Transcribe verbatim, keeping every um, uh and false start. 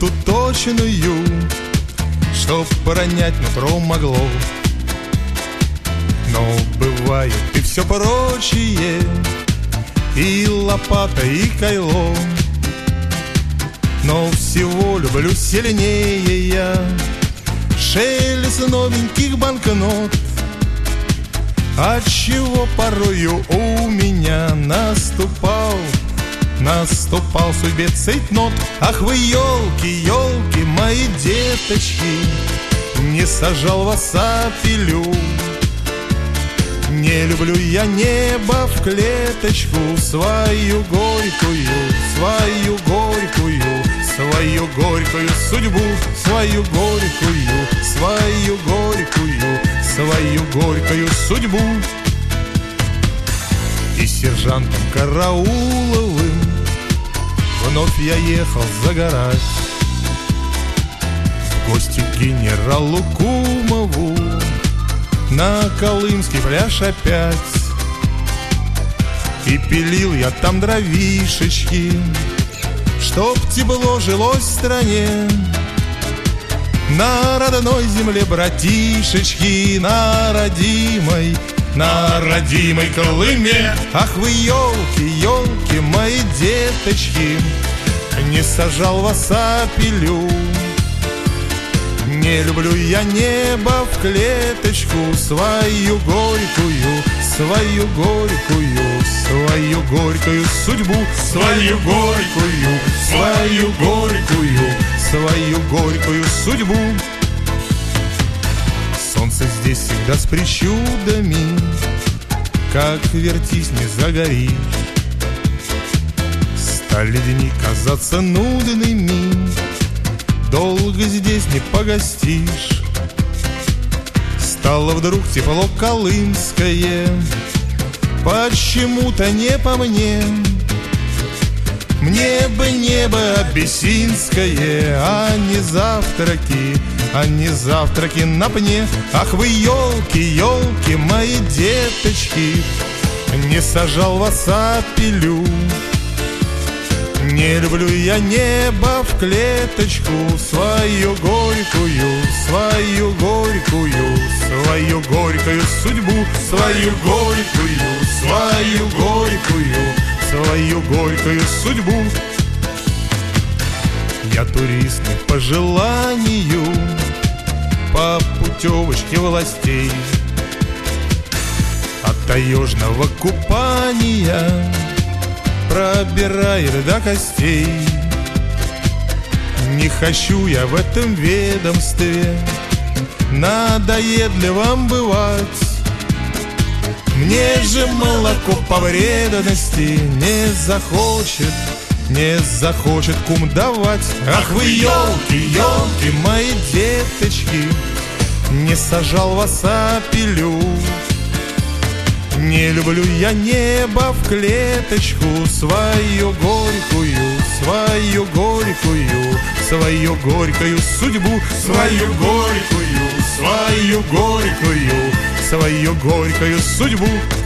минуту точную, чтоб пронять нутро могло. Но бывает и все прочее, и лопата, и кайло. Но всего люблю сильнее я шелест новеньких банкнот, отчего порою у меня наступал, наступал судьбе цейтнот. Ах вы, елки, елки, мои деточки, не сажал вас апелю. Не люблю я небо в клеточку, свою горькую, свою горькую, свою горькую судьбу, свою горькую, свою горькую, свою горькую судьбу. И сержантом Карауловым вновь я ехал загорать в гости к генералу Кумову на Колымский пляж опять. И пилил я там дровишечки, чтоб тепло жилось в стране. На родной земле, братишечки, на родимой, на родимой Колыме. Ах вы, елки, елки, мои деточки, не сажал вас апелю. Не люблю я небо в клеточку, свою горькую, свою горькую, свою горькую судьбу, свою горькую, свою горькую, свою горькую судьбу. Солнце здесь всегда с причудами, как вертись не загоришь. Стали дни казаться нудными, долго здесь не погостишь. Стало вдруг тепло колымское, почему-то не по мне. Мне бы небо абиссинское, а не завтраки, а не завтраки на пне. Ах вы, елки, елки, мои деточки, не сажал вас апелю. Не люблю я небо в клеточку, свою горькую, свою горькую, свою горькую судьбу, свою горькую, свою горькую, свою горькую судьбу. Я турист не по желанию, по путевочке властей. От таежного купания пробирает до костей. Не хочу я в этом ведомстве надоедливым бывать. Мне же молоко по вредности не захочет, не захочет кум давать. Ах вы, елки, елки, мои деточки, не сажал вас апелю. Не люблю я небо в клеточку, свою горькую, свою горькую, свою горькую судьбу, свою горькую, свою горькую, свою горькую судьбу.